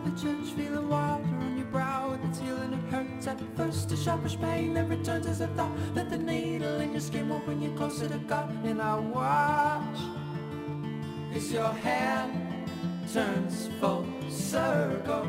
the church, feeling water on your brow. It's healing, it hurts at first, a sharpish pain, then returns as a thought that the needle in your skin will bring you closer to God. And I watch as your hand turns full circle.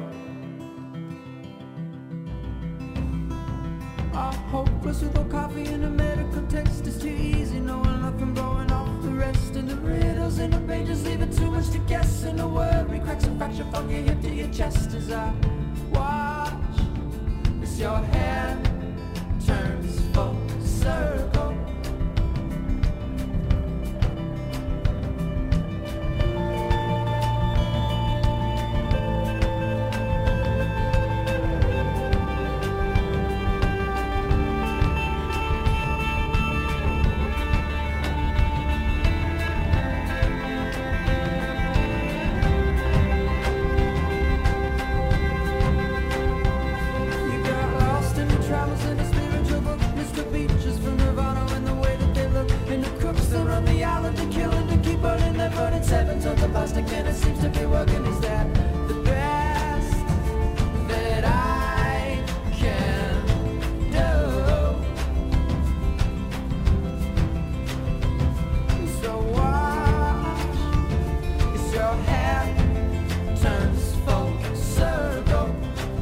Our hopeless without coffee in a medical text is too easy, knowing nothing blowing off the rest. And the riddles in the pages leave it too much to guess. And the worry cracks a fracture from your hip to your chest as I watch as your hand turns full circle. Sevens of the plastic and it seems to be working. Is that the best that I can do? So watch as your head turns full circle.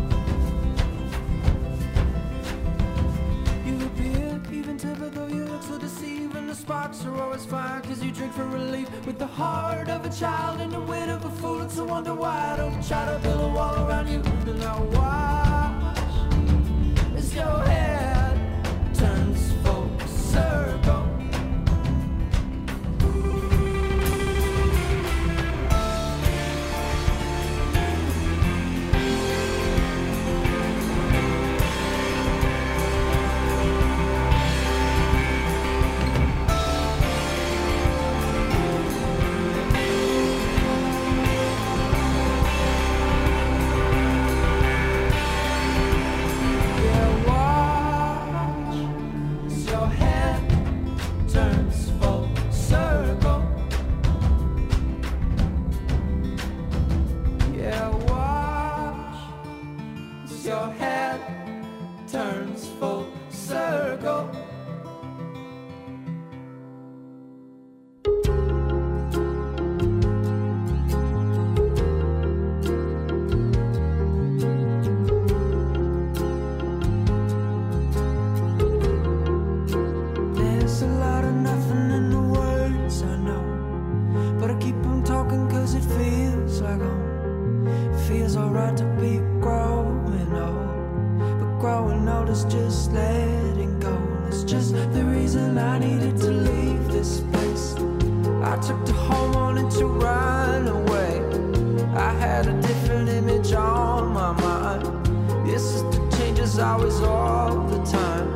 You appear even timid though you look so deceiving. The sparks are always fire cause you drink for relief. With the heart of a child and the wit of a fool, it's a wonder why I don't try to build a wall around you. And I watch as your head turns full circle. Your head turns full circle. There's a lot of nothing in the words I know, but I keep on talking cause it feels like home. It feels alright to be growing old, but growing old is just letting go. It's just the reason I needed to leave this place. I took the home wanting to run away. I had a different image on my mind. Yes, the changes always all the time.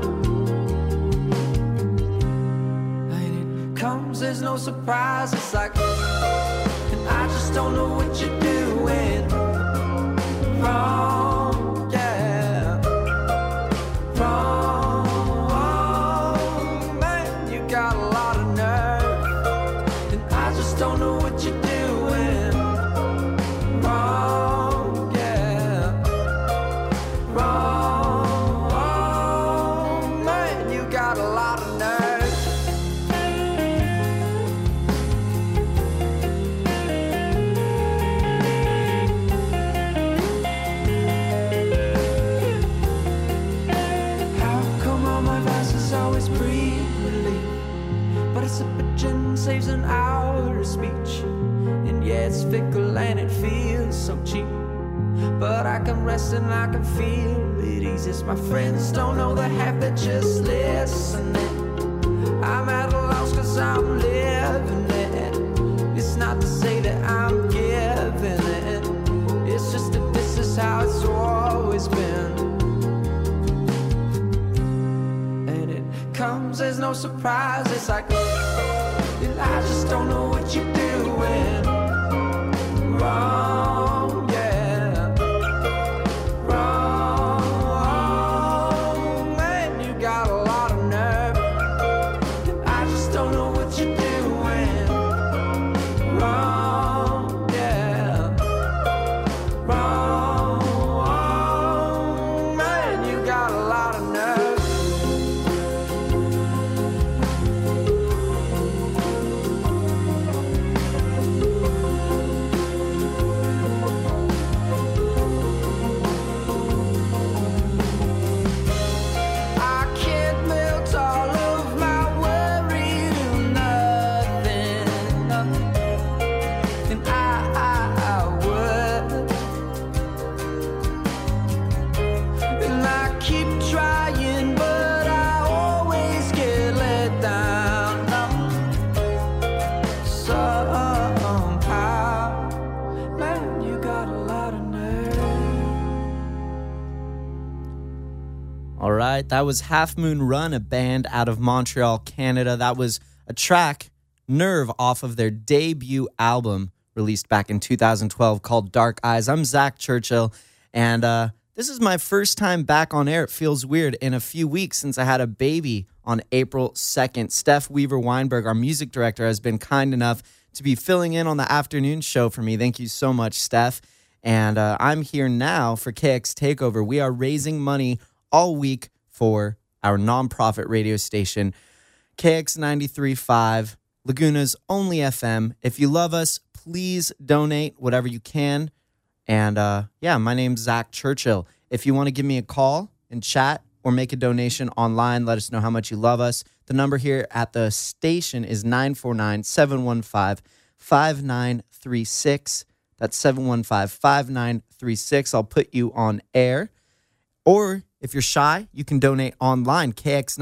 And it comes, there's no surprise. It's like, and I just don't know what you're doing wrong, yeah, wrong, man, you got a lot of nerve, and I just don't know what you're doing wrong, yeah, wrong, man, you got a lot of nerve. Always breathe relief, but a sip of gin saves an hour of speech. And yeah, it's fickle and it feels so cheap, but I can rest and I can feel it easy. My friends don't know the half, they're just listening. I'm at a loss cause I'm living it. It's not to say that I'm giving it, it's just that this is how it's always been. Comes, there's no surprise. It's like, and I just don't know what you're doing wrong, yeah, wrong, man, you got a lot of nerve, and I just don't know what you're doing wrong, yeah, wrong. All right, that was Half Moon Run, a band out of Montreal, Canada. That was a track, Nerve, off of their debut album released back in 2012 called Dark Eyes. I'm Zach Churchill, and this is my first time back on air. It feels weird in a few weeks since I had a baby on April 2nd. Steph Weaver Weinberg, our music director, has been kind enough to be filling in on the afternoon show for me. Thank you so much, Steph. And I'm here now for KX Takeover. We are raising money all week for our nonprofit radio station, KX 93.5, Laguna's only FM. If you love us, please donate whatever you can. And my name's Zach Churchill. If you want to give me a call and chat or make a donation online, let us know how much you love us. The number here at the station is 949-715-5936. That's 715-5936. I'll put you on air. Or if you're shy, you can donate online,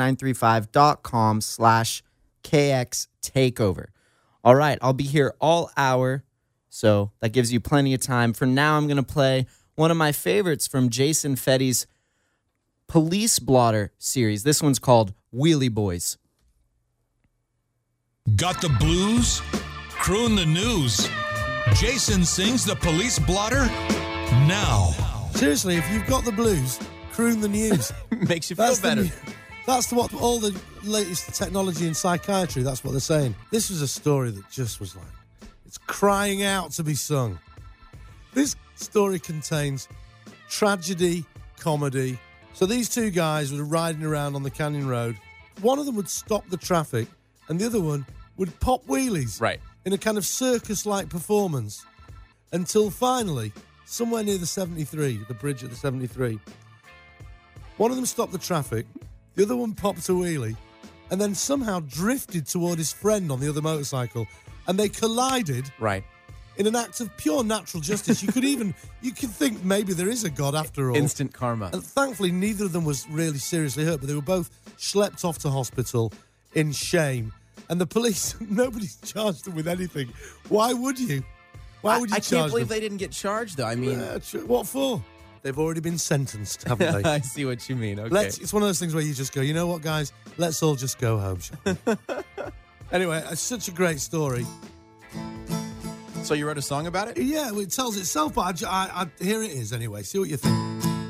kx935.com/KX Takeover. All right, I'll be here all hour, so that gives you plenty of time. For now, I'm going to play one of my favorites from Jason Fetty's Police Blotter series. This one's called Wheelie Boys. Got the blues? Crewing the news. Jason sings the Police Blotter now. Seriously, if you've got the blues, croon the news. Makes you feel better. That's what all the latest technology in psychiatry, that's what they're saying. This was a story that just was like, it's crying out to be sung. This story contains tragedy, comedy. So these two guys were riding around on the Canyon Road. One of them would stop the traffic and the other one would pop wheelies. Right. In a kind of circus-like performance. Until finally, somewhere near the 73, the bridge at the 73, one of them stopped the traffic, the other one popped a wheelie, and then somehow drifted toward his friend on the other motorcycle, and they collided. Right. In an act of pure natural justice. You could think maybe there is a God after all. Instant karma. And thankfully, neither of them was really seriously hurt, but they were both schlepped off to hospital in shame. And the police, nobody's charged them with anything. Why would you? Why would you charge them? I can't believe they didn't get charged, though. I mean... what for? They've already been sentenced, haven't they? I see what you mean. Okay. It's one of those things where you just go, you know what, guys? Let's all just go home, shall we? Anyway, it's such a great story. So you wrote a song about it? Yeah, well, it tells itself, but here it is anyway. See what you think.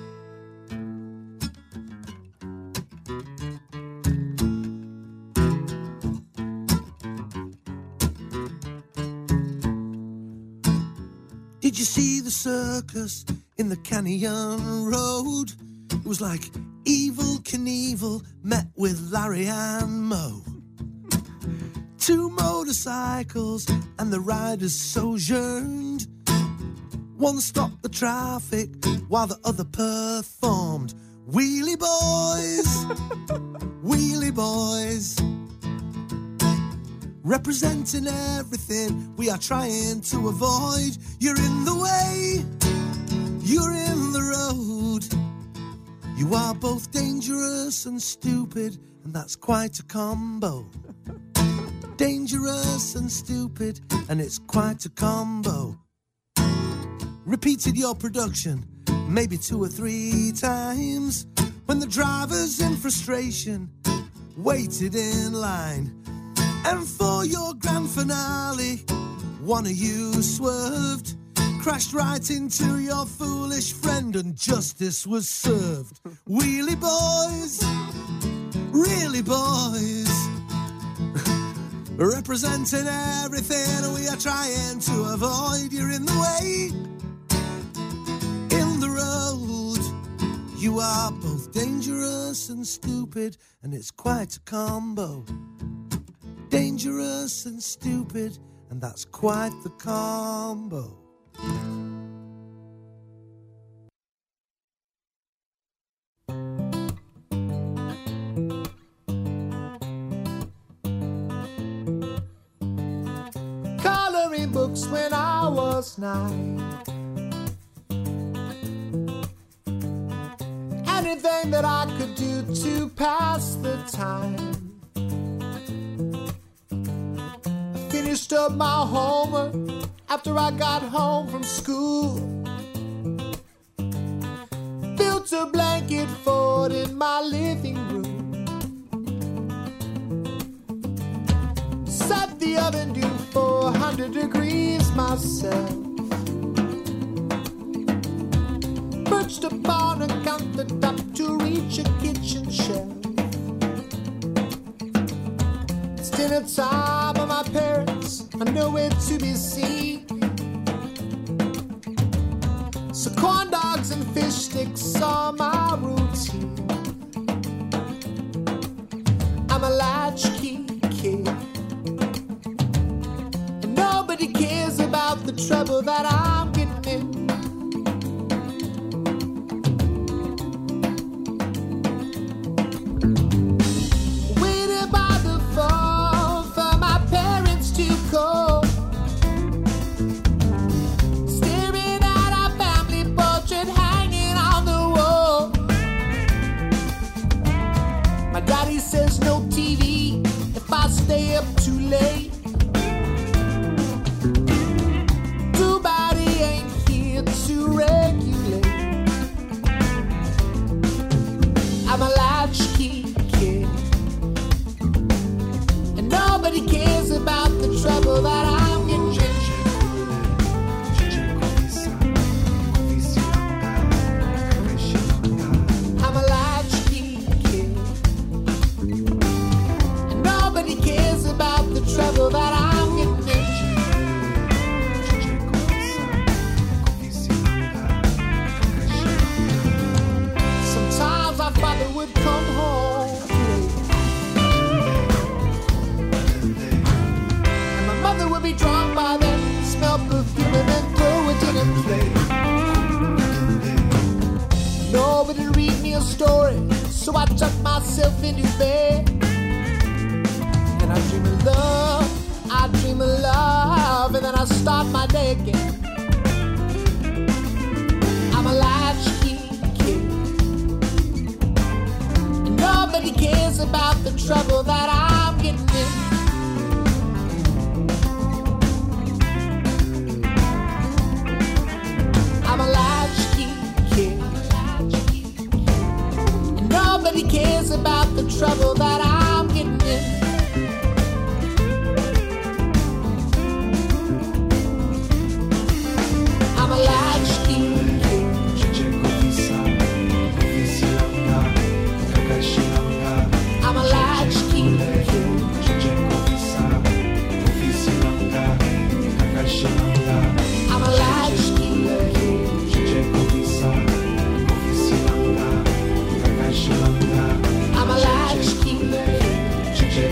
Did you see the circus in the Canyon Road? It was like Evel Knievel met with Larry and Moe. Two motorcycles and the riders sojourned. One stopped the traffic while the other performed. Wheelie boys, wheelie boys. Representing everything we are trying to avoid. You're in the way, you're in the road. You are both dangerous and stupid, and that's quite a combo. Dangerous and stupid, and it's quite a combo. Repeated your production maybe 2 or 3 times. When the drivers in frustration waited in line. And for your grand finale, one of you swerved, crashed right into your foolish friend, and justice was served. Wheelie boys, really boys, representing everything we are trying to avoid. You're in the way, in the road. You are both dangerous and stupid, and it's quite a combo. Dangerous and stupid, and that's quite the combo. Coloring books when I was 9. Anything that I could do to pass the time. Finished up my homework after I got home from school. Built a blanket fort in my living room. Set the oven to 400 degrees myself. Perched upon a countertop to reach a kitchen shelf. It's dinner time and my parents are nowhere to be seen. So corn dogs and fish sticks are my routine. I'm a latchkey kid, and nobody cares about the trouble that I'm getting in. Waited by the phone for my parents to call. Staring at our family portrait hanging on the wall. My daddy says no TV if I stay up too late. Too bad he ain't here to regulate. I'm a latchkey kid, and nobody cares about the trouble that I'm getting in. I'm a latchkey kid, and nobody cares about the trouble that I'm getting in. Sometimes our father would come home late, and my mother would be drunk by then, smell perfume and then throw it in a plate. Nobody read me a story, so I tuck myself into bed, and I dream of love, and then I start my day again. I'm a latchkey kid, and nobody cares about the trouble that I'm getting in. I'm a latchkey kid, and nobody cares about the trouble that I'm getting in. I'm a latchkey kid. I'm a latchkey kid. I'm a latchkey kid. I'm a latchkey kid.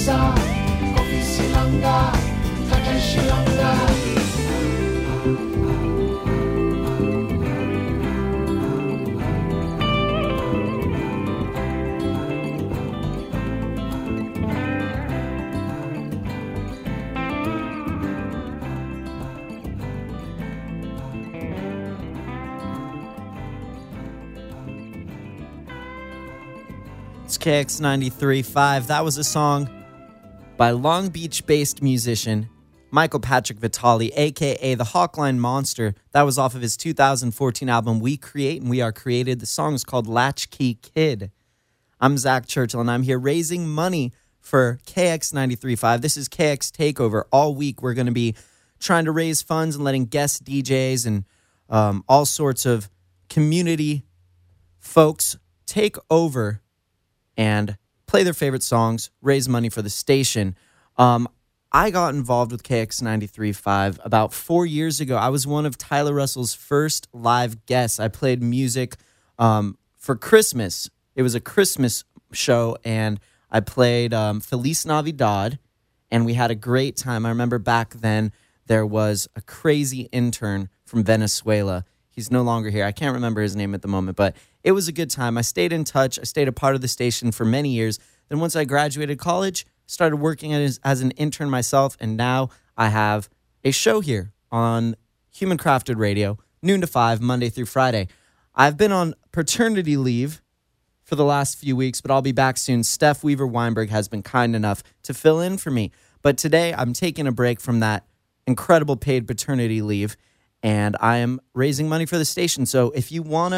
It's KX 93.5. That was a song by Long Beach-based musician Michael Patrick Vitale, a.k.a. the Hawkline Monster. That was off of his 2014 album, We Create and We Are Created. The song is called Latchkey Kid. I'm Zach Churchill, and I'm here raising money for KX 93.5. This is KX Takeover. All week, we're going to be trying to raise funds and letting guest DJs and all sorts of community folks take over and play their favorite songs, raise money for the station. I got involved with KX 93.5 about 4 years ago. I was one of Tyler Russell's first live guests. I played music for Christmas. It was a Christmas show, and I played Feliz Navidad, and we had a great time. I remember back then there was a crazy intern from Venezuela. He's no longer here. I can't remember his name at the moment, but it was a good time. I stayed in touch. I stayed a part of the station for many years. Then once I graduated college, started working as an intern myself, and now I have a show here on Human Crafted Radio, noon to 5, Monday through Friday. I've been on paternity leave for the last few weeks, but I'll be back soon. Steph Weaver Weinberg has been kind enough to fill in for me. But today, I'm taking a break from that incredible paid paternity leave, and I am raising money for the station. So if you want to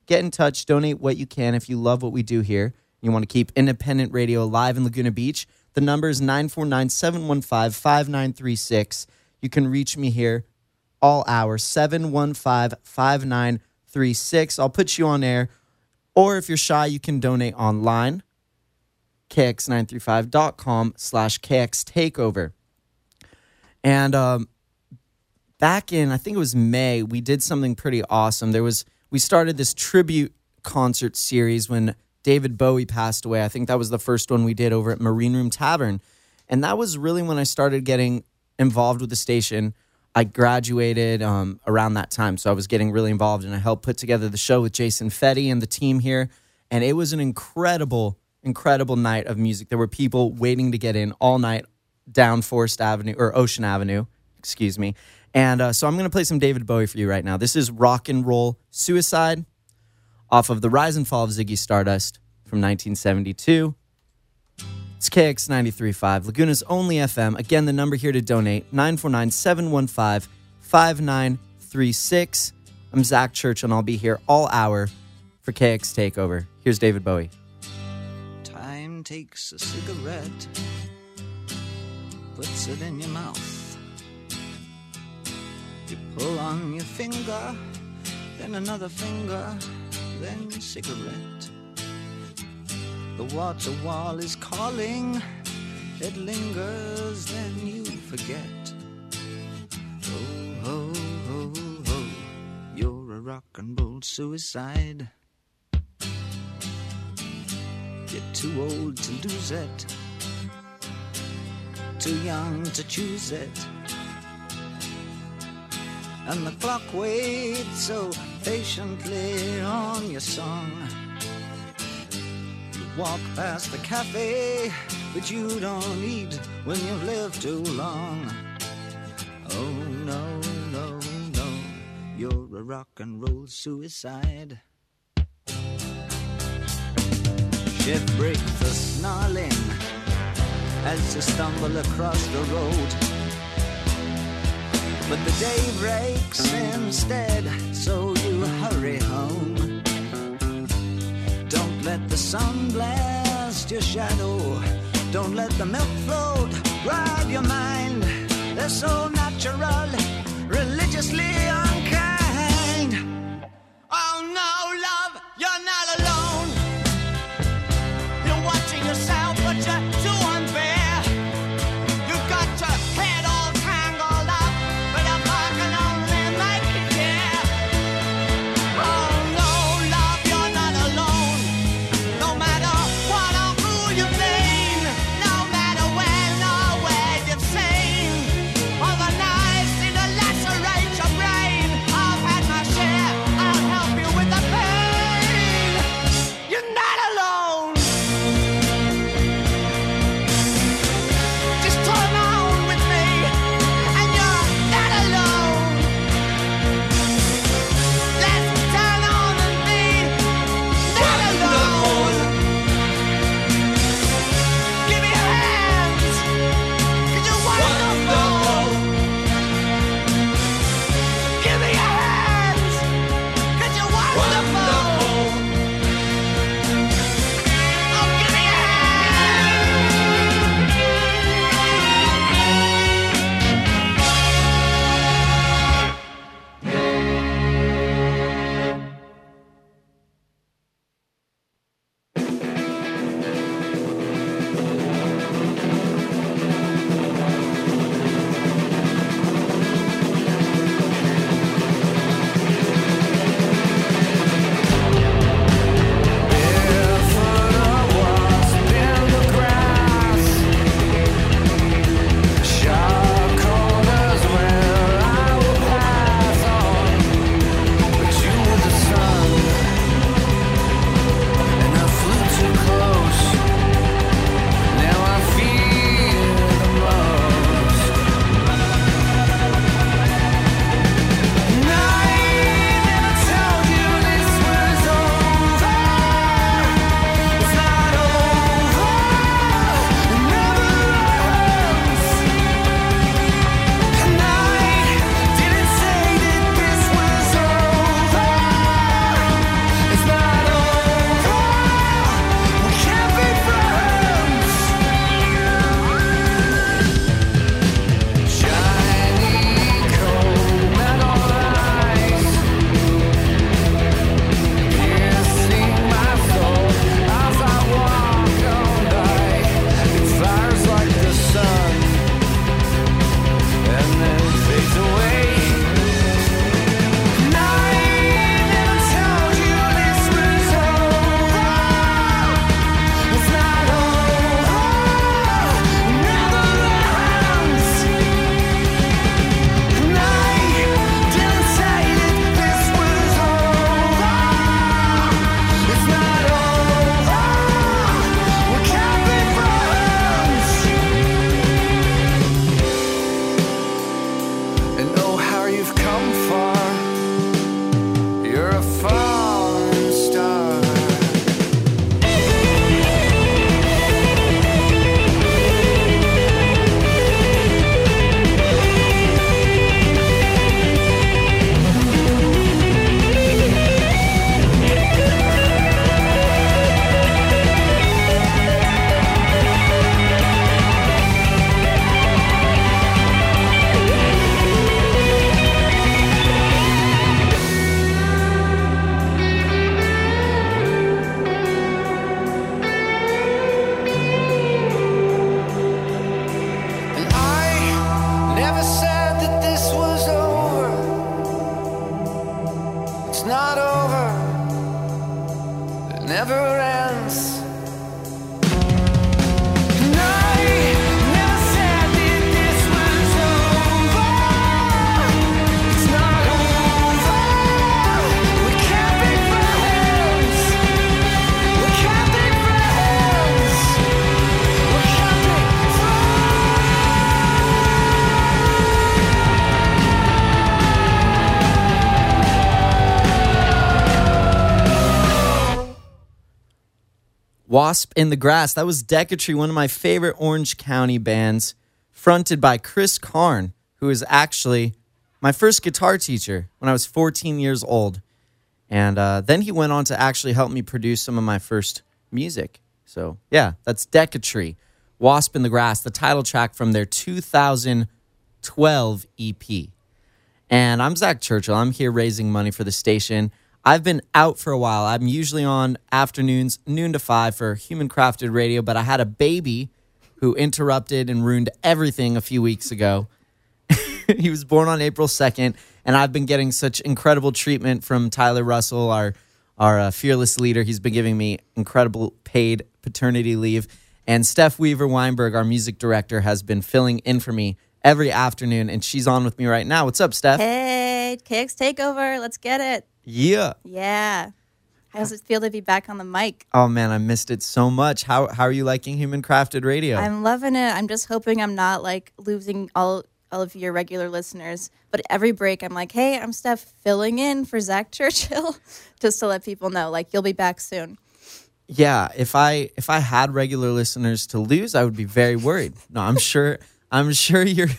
get in touch, donate what you can if you love what we do here. You want to keep independent radio alive in Laguna Beach. The number is 949-715-5936. You can reach me here all hours, 715-5936. I'll put you on air. Or if you're shy, you can donate online, kx935.com/kxtakeover. And back in, I think it was May, we did something pretty awesome. We started this tribute concert series when David Bowie passed away. I think that was the first one we did over at Marine Room Tavern. And that was really when I started getting involved with the station. I graduated around that time, so I was getting really involved, and I helped put together the show with Jason Fetty and the team here. And it was an incredible night of music. There were people waiting to get in all night down Forest Avenue, or Ocean Avenue, excuse me. And so I'm going to play some David Bowie for you right now. This is Rock and Roll Suicide off of The Rise and Fall of Ziggy Stardust from 1972. It's KX 93.5, Laguna's only FM. Again, the number here to donate, 949-715-5936. I'm Zach Church, and I'll be here all hour for KX Takeover. Here's David Bowie. Time takes a cigarette, puts it in your mouth. You pull on your finger, then another finger, then cigarette. The water wall is calling, it lingers, then you forget. Oh, ho, ho, ho, you're a rock and roll suicide. You're too old to lose it, too young to choose it. And the clock waits so patiently on your song. You walk past the cafe, but you don't eat when you've lived too long. Oh no, no, no, you're a rock and roll suicide. Shift breaks a snarling as you stumble across the road. But the day breaks instead, so you hurry home. Don't let the sun blast your shadow. Don't let the milk float rob your mind. They're so natural, religiously unkind. Oh no, love, you're not alone. You're watching yourself, but you're too unfair. You've got your head all tangled up, but a car can only make you care. Oh no, love, you're not alone. No matter what or who you've been, no matter when or where you've seen, all the knives seem to lacerate your brain. I've had my share, I'll help you with the pain. hands. And I never said that this was over. It's not over. We can't be friends. We can't be friends. We can't be Wasp in the Grass. That was Decatry, one of my favorite Orange County bands, fronted by Chris Karn, who is actually my first guitar teacher when I was 14 years old. And then he went on to actually help me produce some of my first music. So, yeah, that's Decatry, Wasp in the Grass, the title track from their 2012 EP. And I'm Zach Churchill. I'm here raising money for the station. I've been out for a while. I'm usually on afternoons, noon to 5 for Human Crafted Radio, but I had a baby who interrupted and ruined everything a few weeks ago. He was born on April 2nd, and I've been getting such incredible treatment from Tyler Russell, our fearless leader. He's been giving me incredible paid paternity leave. And Steph Weaver-Weinberg, our music director, has been filling in for me every afternoon, and she's on with me right now. What's up, Steph? Hey, KX Takeover. Let's get it. Yeah. Yeah. How does it feel to be back on the mic? Oh, man, I missed it so much. How are you liking Human Crafted Radio? I'm loving it. I'm just hoping I'm not, like, losing all of your regular listeners. But every break, I'm like, hey, I'm Steph filling in for Zach Churchill, just to let people know, like, you'll be back soon. Yeah, if I had regular listeners to lose, I would be very worried. No, I'm sure you're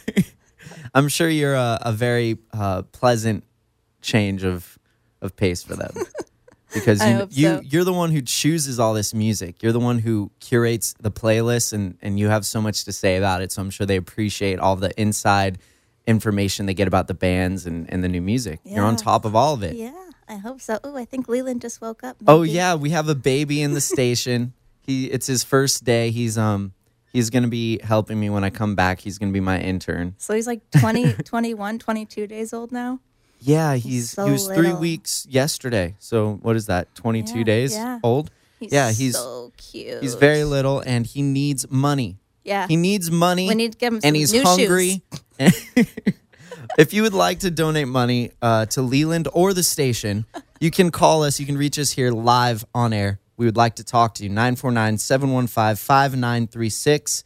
a very pleasant change of pace for them. Because you're the one who chooses all this music. You're the one who curates the playlist, and you have so much to say about it. So I'm sure they appreciate all the inside information they get about the bands and the new music. Yeah. You're on top of all of it. Yeah, I hope so. Oh, I think Leland just woke up. Maybe. Oh yeah, we have a baby in the station. It's his first day. He's going to be helping me when I come back. He's going to be my intern. So he's like 20, 21, 22 days old now? Yeah, he was little. 3 weeks yesterday. So what is that? 22 days old? He's so cute. He's very little, and he needs money. Yeah. He needs money. We need to give him some and he's new hungry. shoes. If you would like to donate money to Leland or the station, you can call us. You can reach us here live on air. We would like to talk to you. 949-715-5936.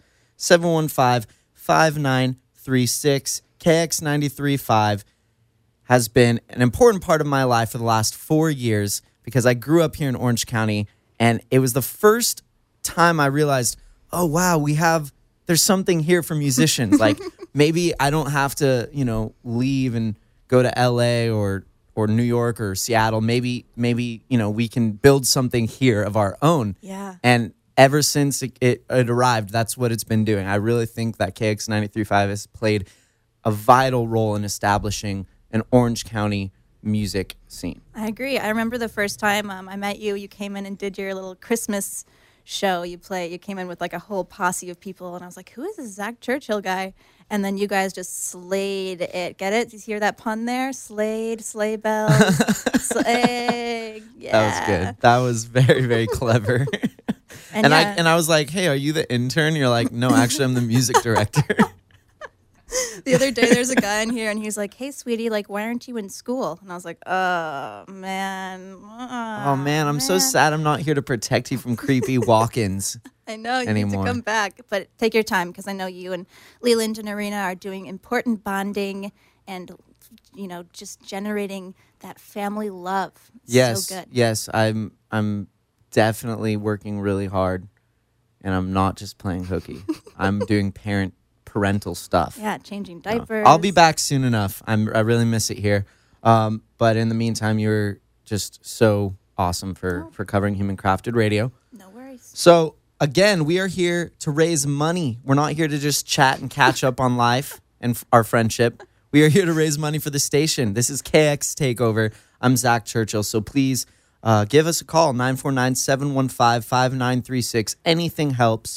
715-5936. KX93.5 has been an important part of my life for the last 4 years because I grew up here in Orange County, and it was the first time I realized, oh, wow, there's something here for musicians. Like, maybe I don't have to, leave and go to L.A. or New York or Seattle. Maybe we can build something here of our own. Yeah. And ever since it arrived, that's what it's been doing. I really think that KX 93.5 has played a vital role in establishing an Orange County music scene. I agree. I remember the first time I met you. You came in and did your little Christmas show. You came in with like a whole posse of people, and I was like, who is this Zach Churchill guy? And then you guys just slayed it. Get it? Did you hear that pun there? Slayed, sleigh bells, sleigh. Yeah. That was good. That was very, very clever. And I was like, hey, are you the intern? You're like, no, actually, I'm the music director. The other day, there's a guy in here, and he's like, hey, sweetie, like, why aren't you in school? And I was like, oh, man. I'm so sad I'm not here to protect you from creepy walk-ins. I know, you anymore. need to come back. But take your time, because I know you and Leland and Arena are doing important bonding and, just generating that family love. It's so good. Yes, I'm definitely working really hard, and I'm not just playing hooky. I'm doing parental stuff. Yeah, changing diapers. I'll be back soon enough. I really miss it here. But in the meantime, you're just so awesome for covering Human Crafted Radio. No worries. So, again, we are here to raise money. We're not here to just chat and catch up on life and our friendship. We are here to raise money for the station. This is KX Takeover. I'm Zach Churchill. So please give us a call, 949-715-5936. Anything helps,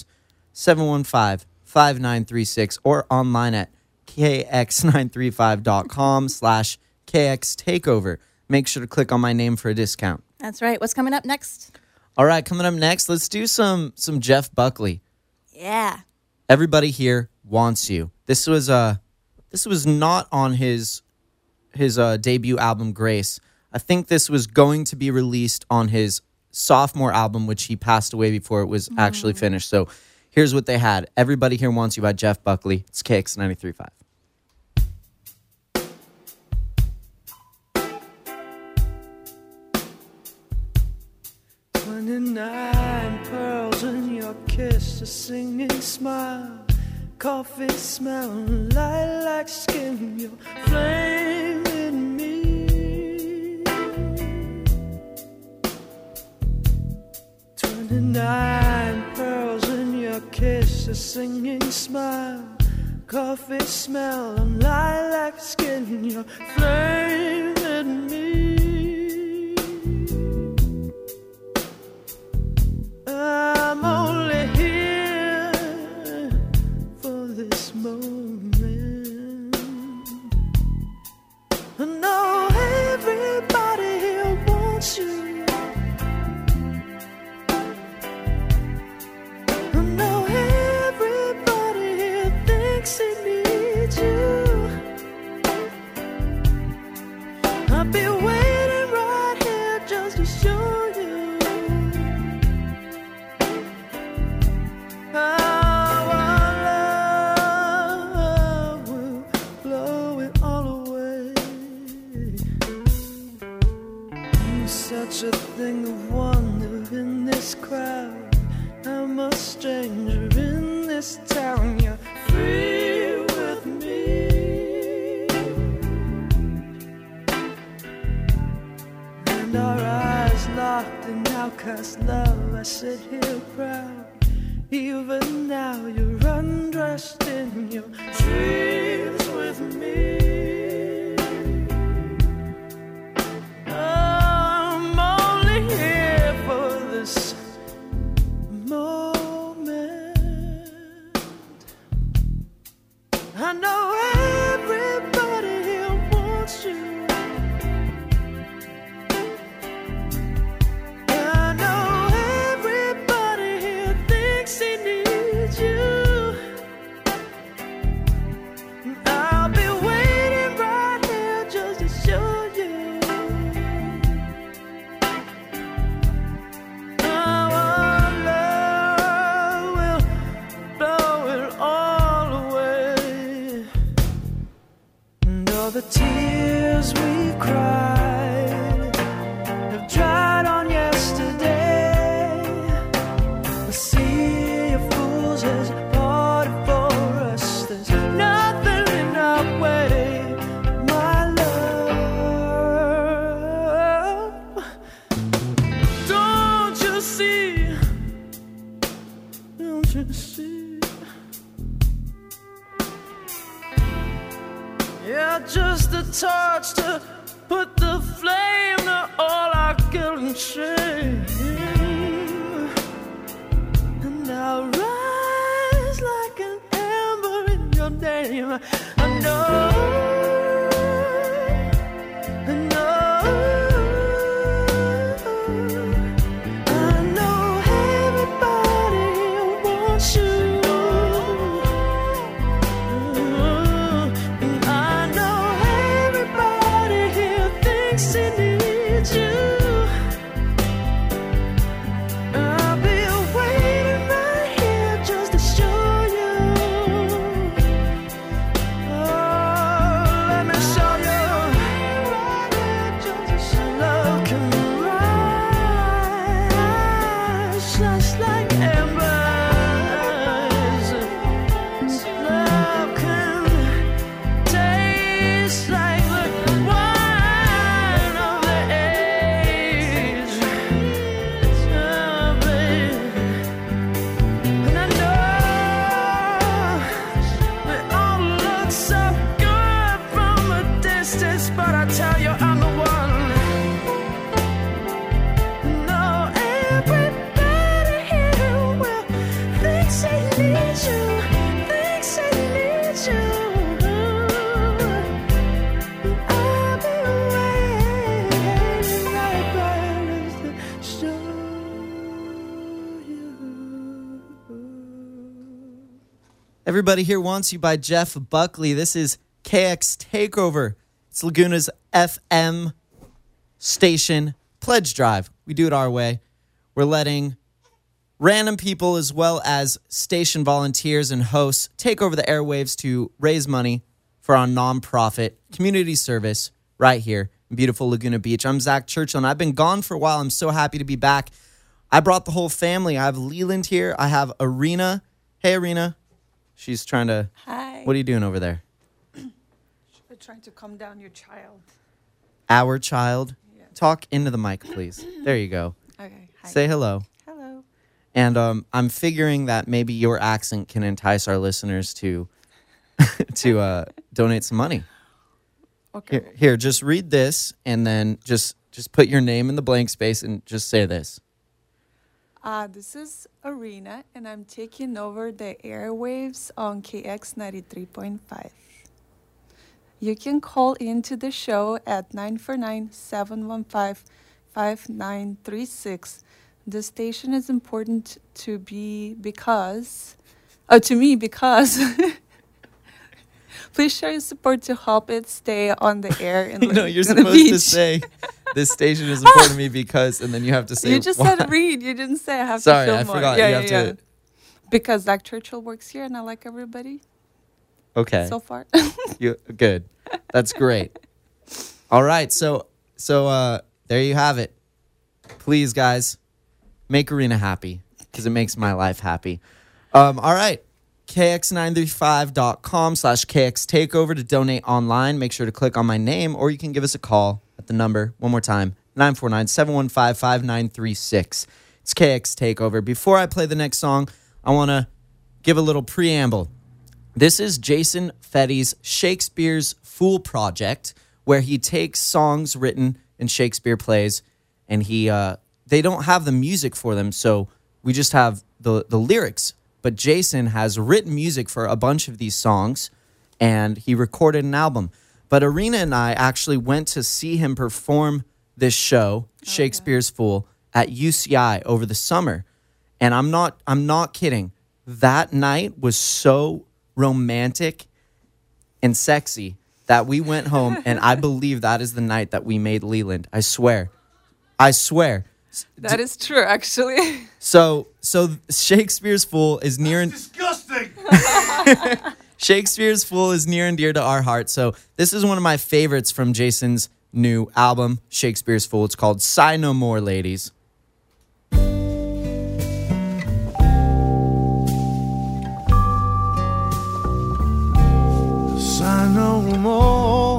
715-5936, or online at kx935.com/KX Takeover. Make sure to click on my name for a discount. That's right. What's coming up next? All right, coming up next, let's do some Jeff Buckley. Yeah. Everybody Here Wants You. This was not on his debut album Grace. I think this was going to be released on his sophomore album, which he passed away before it was actually finished. So here's what they had. Everybody Here Wants You by Jeff Buckley. It's KX 93.5. 29 pearls in your kiss, a singing smile, coffee smell, lilac skin, your flame in me. 29 pearls in your kiss, a singing smile, coffee smell, lilac skin, your flame in me. I'm only here for this moment. I know everybody here wants you. I know everybody here thinks he needs you. I've been waiting right here just to show you. Such a thing of wonder in this crowd. I'm a stranger in this town. You're free with me, and our eyes locked in outcast love. I sit here proud. Even now you're undressed in your dreams with me. I know everybody here wants you. I know everybody here thinks he needs you. I'll be waiting right here just to show you. Our love will blow it all away. All the tears we've cried have dried on yesterday. The sea of fools has parted for us. There's nothing in our way, my love. Don't you see? Don't you see? Yeah, just a torch to put the flame to all our guilt and shame. And I'll rise like an ember in your name. I know, I know, I know everybody here wants you. Everybody Here Wants You by Jeff Buckley. This is KX Takeover. It's Laguna's FM station pledge drive. We do it our way. We're letting random people as well as station volunteers and hosts take over the airwaves to raise money for our nonprofit community service right here in beautiful Laguna Beach. I'm Zach Churchill, and I've been gone for a while. I'm so happy to be back. I brought the whole family. I have Leland here. I have Arena. Hey, Arena. She's trying to... Hi. What are you doing over there? We're trying to calm down your child. Our child? Yeah. Talk into the mic, please. There you go. Okay. Hi. Say hello. Hello. And I'm figuring that maybe your accent can entice our listeners to donate some money. Okay. Here, just read this, and then just put your name in the blank space and just say this. This is Arena, and I'm taking over the airwaves on KX 93.5. You can call into the show at 949-715-5936. The station is important to me because please show your support to help it stay on the air in No, you're Laguna supposed to Beach. say, this station is important to me because, and then you have to say You just why. said read. You didn't say I have Sorry, to feel I more. forgot. Yeah, You yeah, have yeah. to- Because Zach Churchill works here, and I like everybody Okay. so far. Good. That's great. All right. So there you have it. Please, guys, make Arena happy because it makes my life happy. All right. KX935.com/KXTakeover to donate online. Make sure to click on my name, or you can give us a call at the number, one more time, 949-715-5936. It's KX Takeover. Before I play the next song, I want to give a little preamble. This is Jason Fetty's Shakespeare's Fool Project, where he takes songs written in Shakespeare plays, and they don't have the music for them, so we just have the lyrics. But Jason has written music for a bunch of these songs, and he recorded an album. But Arena and I actually went to see him perform this show, Shakespeare's Fool, at UCI over the summer. And I'm not kidding. That night was so romantic and sexy that we went home, and I believe that is the night that we made Leland. I swear. That is true, actually. So Shakespeare's Fool is near and Disgusting! Shakespeare's Fool is near and dear to our heart. So this is one of my favorites from Jason's new album, Shakespeare's Fool. It's called Sigh No More, ladies. Sigh no more,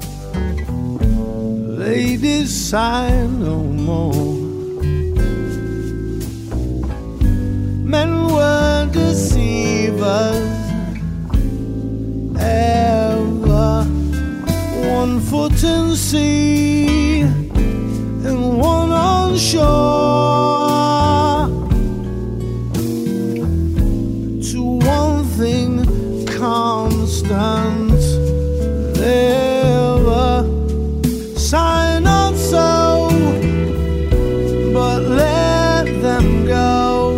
ladies, sigh no more. Men were deceivers, ever one foot in sea and one on shore. To one thing constant, never sigh not so, but let them go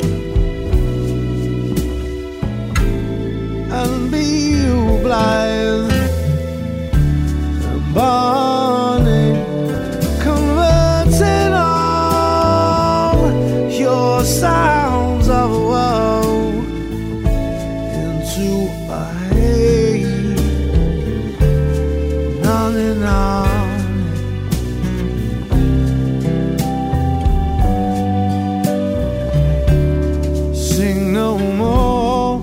and be you blithe and bonny, converting all your sounds of woe into a hey, nonny, nonny. Sing no more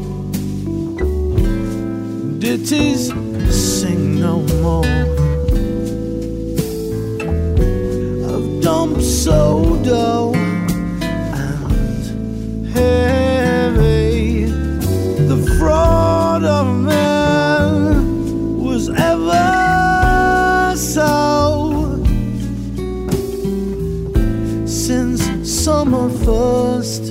ditties, sing no more of dump so dull and heavy. The fraud of man was ever so since summer first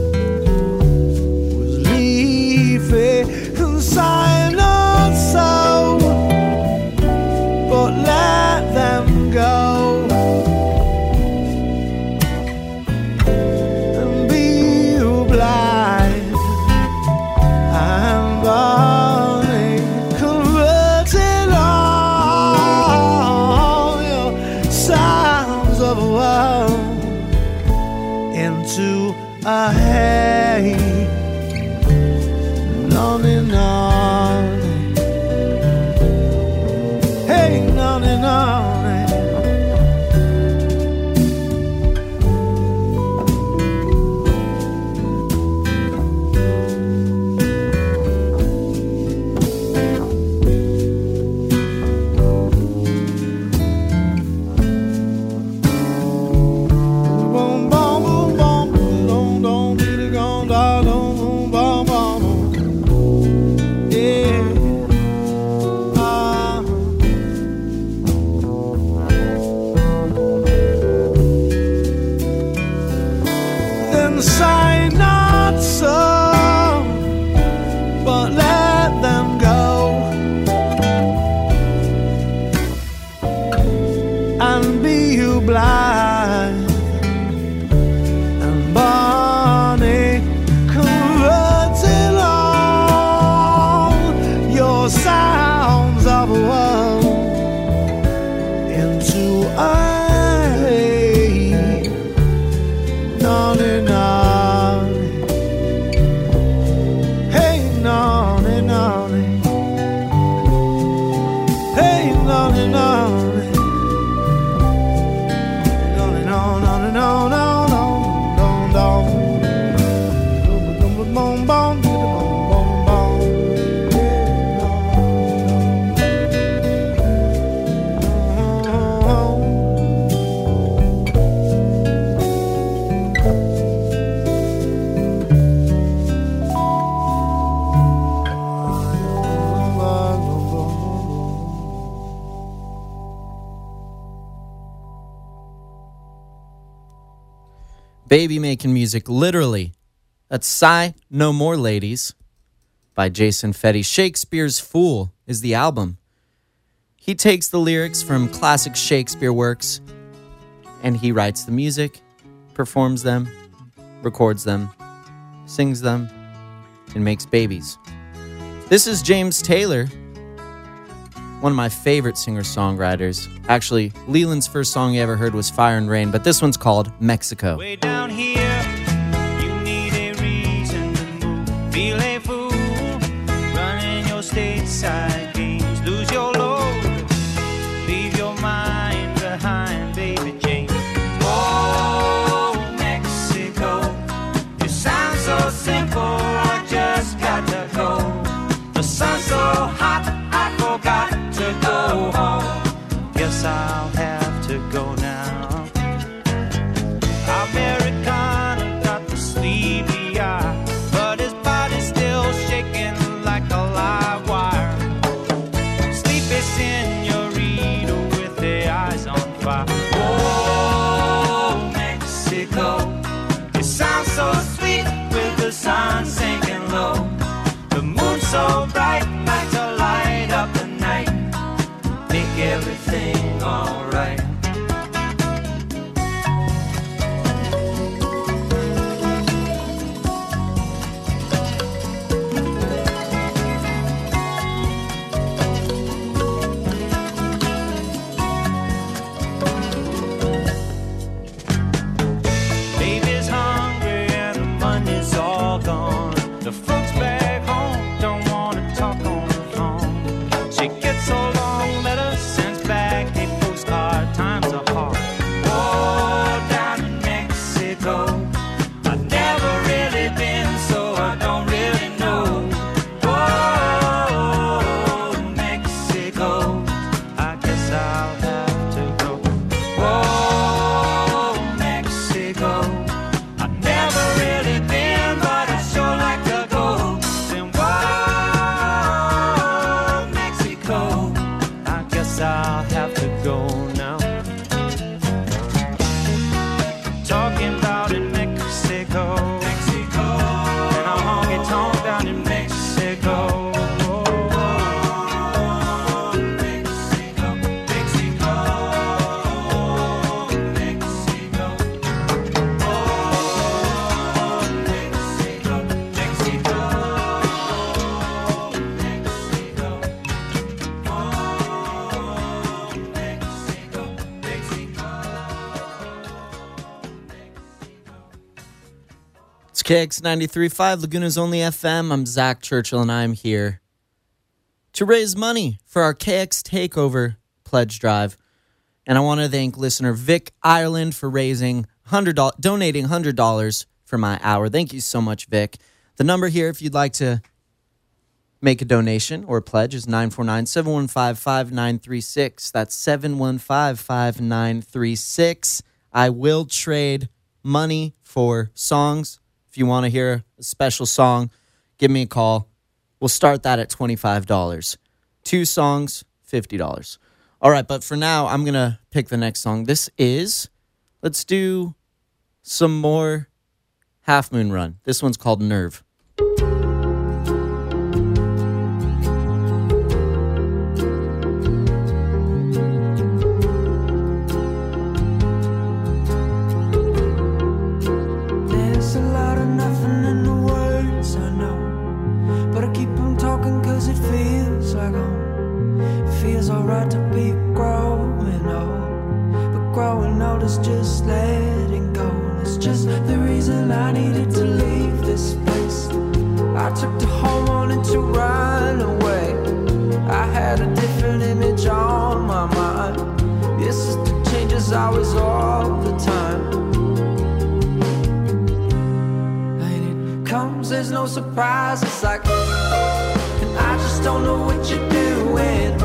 was leafy and sigh not so, but let them go and be you blind and Naughty, naughty. Hey, naughty, naughty. Say not so, but let them go and be you blind and Bonnie converting all your sounds of woe into a naughty, naughty. Hey, naughty, naughty. Hey, naughty, naughty. Naughty, no, naughty, no, no, no, no, no. Boom, boom, boom, boom, boom, Baby making music, literally. That's Sigh No More Ladies by Jason Fetty. Shakespeare's Fool is the album. He takes the lyrics from classic Shakespeare works and he writes the music, performs them, records them, sings them, and makes babies. This is James Taylor, one of my favorite singer-songwriters. Actually, Leland's first song he ever heard was Fire and Rain, but this one's called Mexico. Way down here, you need a reason to move. Feel a fool, running your stateside games. Lose your load, leave your mind behind, baby Jane. Oh, Mexico, you sound so simple, I just got to go. The sun's so hot, I forgot to go home. Guess I'll have to go now. Americana got the sleepy eye, but his body's still shaking like a live wire. Sleepy senorita with their eyes on fire. Oh, Mexico, you sound so sweet with the sun sinking low. The moon's so bright, like to light up the night, make everything alright. Baby's hungry and the money's all gone. The folks back home don't want to talk on the phone. She gets so long letters, sends back a postcard. KX 93.5, Laguna's Only FM. I'm Zach Churchill, and I'm here to raise money for our KX Takeover pledge drive. And I want to thank listener Vic Ireland for donating $100 for my hour. Thank you so much, Vic. The number here, if you'd like to make a donation or a pledge, is 949-715-5936. That's 715-5936. I will trade money for songs. If you want to hear a special song, give me a call. We'll start that at $25. 2 songs, $50. All right, but for now, I'm going to pick the next song. Let's do some more Half Moon Run. This one's called Nerve. Feels alright to be growing old, but growing old is just letting go. It's just the reason I needed to leave this place. I took the home wanting to run away. I had a different image on my mind. This is the changes always all the time. And it comes as no surprise. It's like, and I just don't know what you're doing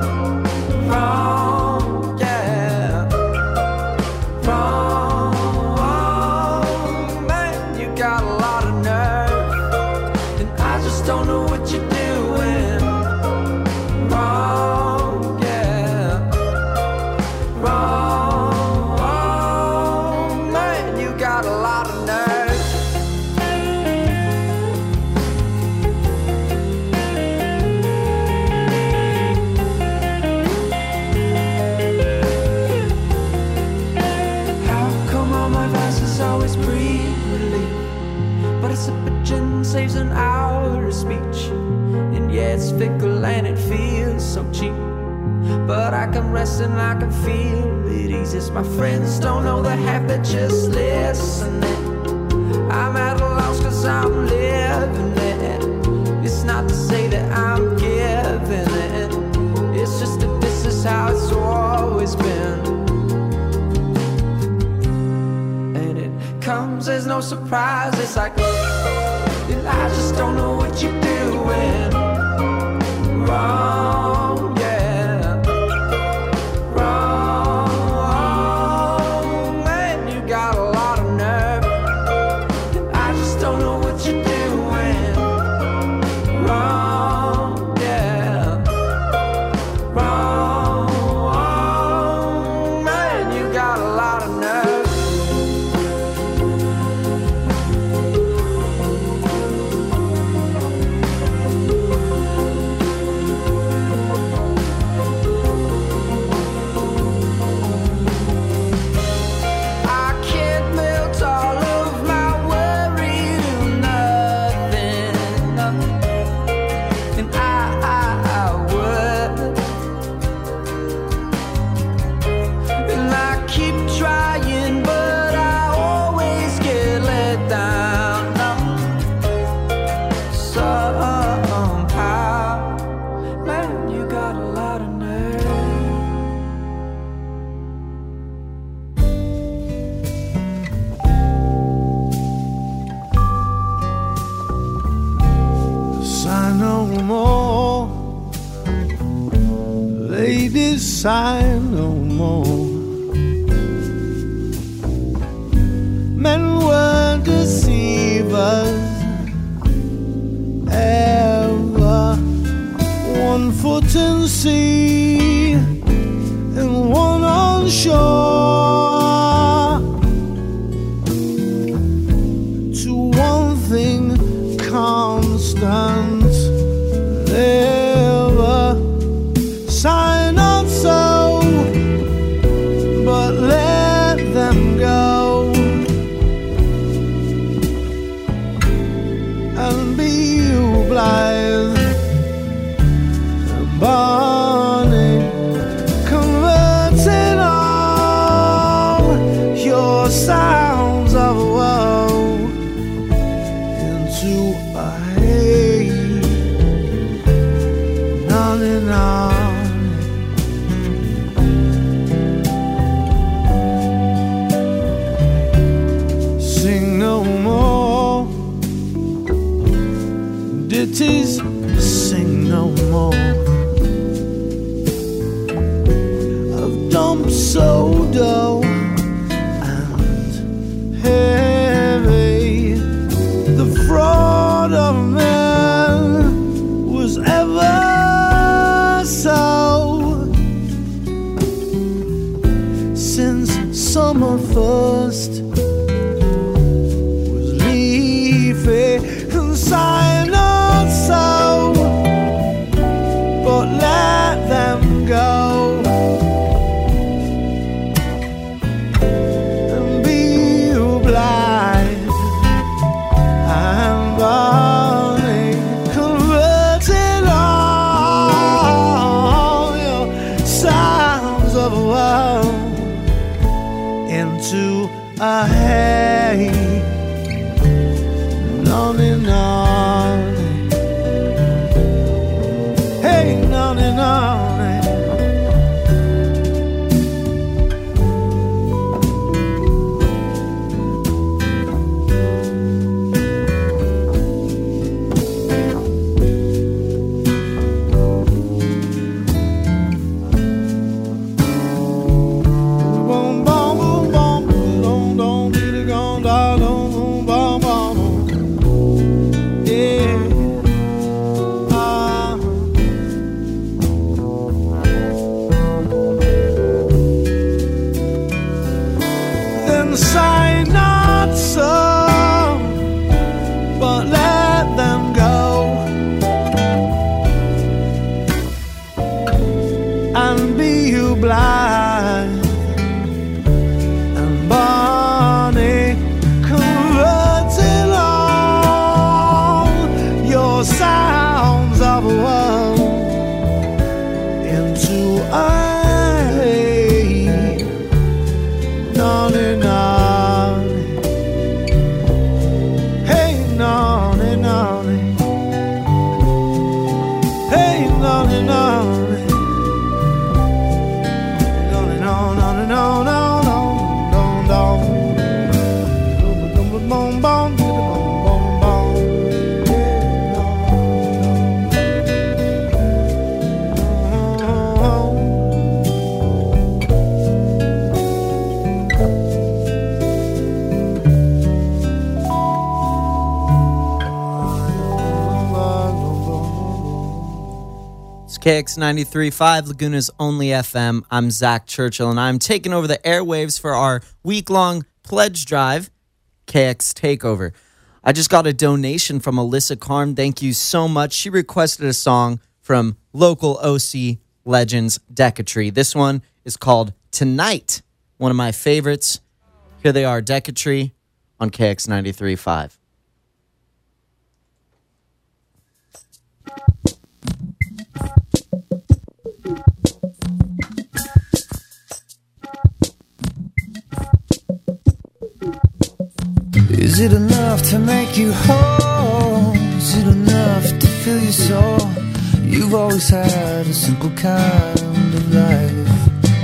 wrong, yeah, wrong, man, you got a lot of nerve, and I just don't know what you're doing wrong, yeah, wrong, man, you got a lot of nerve. Always breathe relief, but a sip of gin saves an hour of speech. And yeah, it's fickle and it feels so cheap, but I can rest and I can feel it eases. My friends don't know the half, they're just listening. I'm at a loss cause I'm living it. It's not to say that I'm giving it, it's just that this is how it's always been. Comes as no surprise. It's like, and I just don't know what you're doing wrong, yeah, wrong, man, you got a lot of nerve, and I just don't know what you're doing wrong, yeah, wrong, man, you got a lot of nerve. Sigh no more. Men were deceivers ever. One foot in sea and one on shore. To one thing constant, never sign up so, but let them go and be you blithe and burning, converting all your sounds of woe into a haze. On and on. Sing no more ditties, sing no more. I've dumped so dull and heavy. The fraud of man was ever so. Since summer first was leafy and sigh not so, but let them go and be blind and burning, converting all your sounds of a world into a haze. On and on. Hey, on and on. Sigh not so, but let them go and be you blind and bonny, converting all your sounds of a world into a on and on. Hey, on and on. Hey, on and on. On and on, on and on, on, on, on, on, on. KX 93.5, Laguna's only FM. I'm Zach Churchill, and I'm taking over the airwaves for our week-long pledge drive, KX Takeover. I just got a donation from Alyssa Carm. Thank you so much. She requested a song from local OC legends, Decatree. This one is called Tonight, one of my favorites. Here they are, Decatree on KX 93.5. Is it enough to make you whole? Is it enough to fill your soul? You've always had a simple kind of life.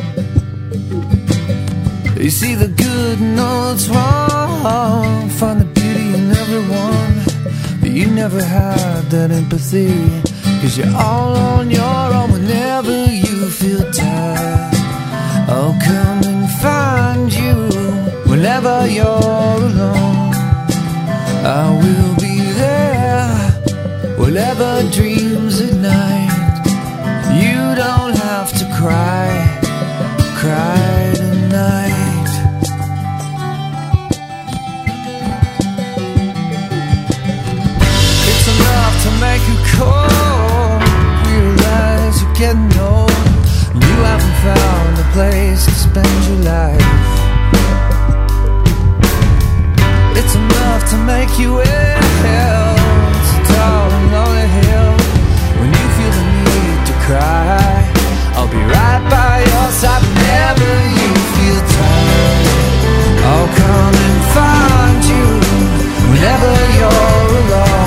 You see the good and all that's wrong, find the beauty in everyone, but you never had that empathy, 'cause you're all on your own whenever you feel tired. I'll come and find you whenever you're alone. I will be there, whatever dreams ignite. You don't have to cry, cry tonight. It's enough to make you cold, realize you're getting old, and you haven't found a place to spend your life. It's enough to make you ill. It's a tall and lonely hill. When you feel the need to cry, I'll be right by your side whenever you feel tired. I'll come and find you whenever you're alone.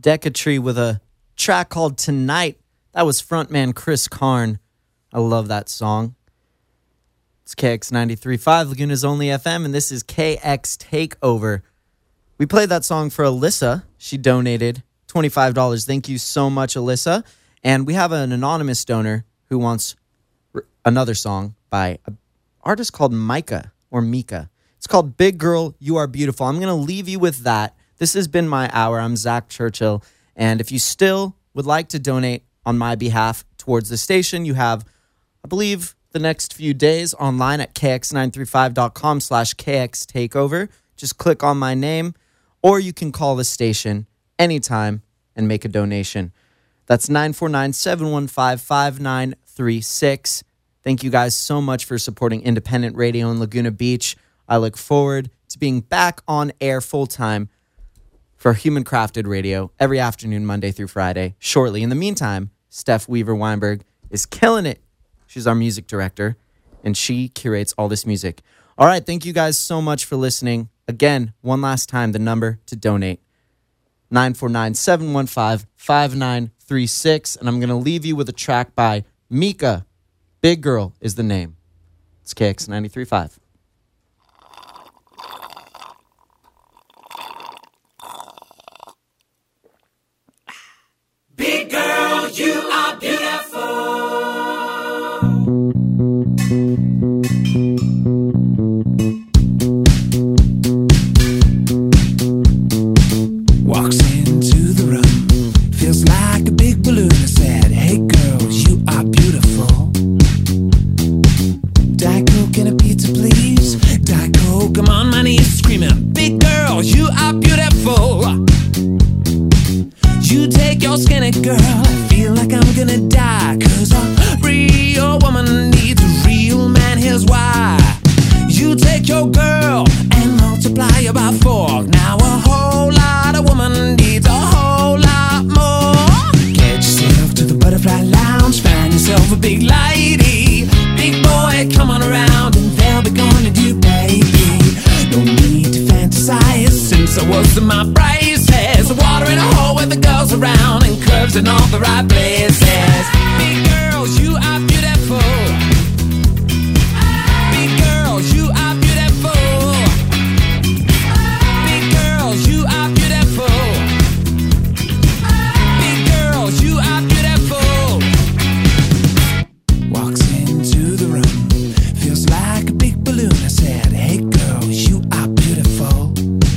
Decatree with a track called Tonight. That was frontman Chris Karn. I love that song. It's KX 93.5, Laguna's only FM, and this is KX Takeover. We played that song for Alyssa. She donated $25. Thank you so much, Alyssa. And we have an anonymous donor who wants another song by an artist called Mika. It's called Big Girl, You Are Beautiful. I'm going to leave you with that. This has been my hour. I'm Zach Churchill. And if you still would like to donate on my behalf towards the station, you have, I believe, the next few days online at kx935.com/kxtakeover. Just click on my name, or you can call the station anytime and make a donation. That's 949-715-5936. Thank you guys so much for supporting independent radio in Laguna Beach. I look forward to being back on air full-time for Human Crafted Radio every afternoon, Monday through Friday, shortly. In the meantime, Steph Weaver-Weinberg is killing it. She's our music director, and she curates all this music. All right, thank you guys so much for listening. Again, one last time, the number to donate, 949-715-5936. And I'm going to leave you with a track by Mika. Big Girl is the name. It's KX 93.5. Big girl, you are beautiful. Walks into the room, feels like a big balloon. I said, hey girls, you are beautiful. Diet Coke and a pizza, please. Diet Coke, I'm on my knees screaming, big girls, you are beautiful. You take your skinny girl, I feel like I'm gonna die. Cause a real woman needs a real man, here's why. You take your girl and multiply her by 4. Now a whole lot of woman needs a whole lot more. Get yourself to the butterfly lounge, find yourself a big lady. Big boy, come on around and they'll be gonna do, baby. No need to fantasize, since I was in my braces. Water in a hole with the girls around and curves in all the right places. Big girls, you are beautiful. Big girls, you are beautiful. Big girls, you are beautiful. Big girls, you are beautiful. Walks into the room, feels like a big balloon. I said, hey girls, you are beautiful.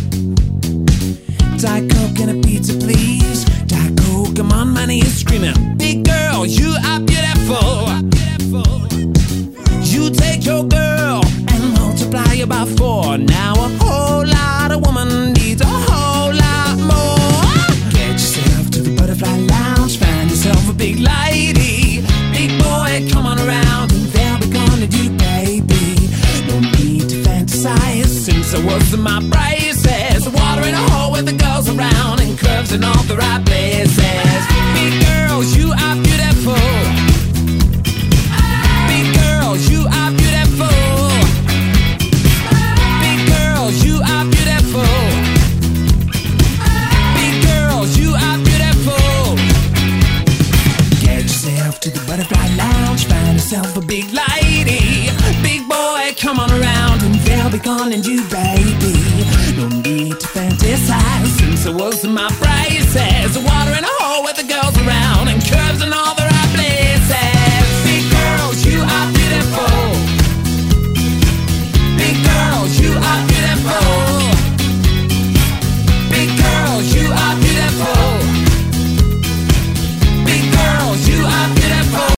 Diet Coke and a pizza, please. Diet Coke, I'm on my knees screaming, big girl, you are beautiful. You take your girl and multiply her by 4. Now a whole lot of woman needs a whole lot more. Get yourself to the butterfly lounge, find yourself a big lady. Big boy, come on around and they'll be gonna do, baby. No need to fantasize, since I was in my braces. Water in a hole with the girls around and curves in all the right places. Big girls, you are beautiful. Big girls, you are beautiful. Big girls, you are beautiful. Big girls, you are beautiful. Get yourself to the butterfly lounge, find yourself a big lady. Big boy, come on around and they'll be calling you, baby. No need to fantasize, since I was in my braces.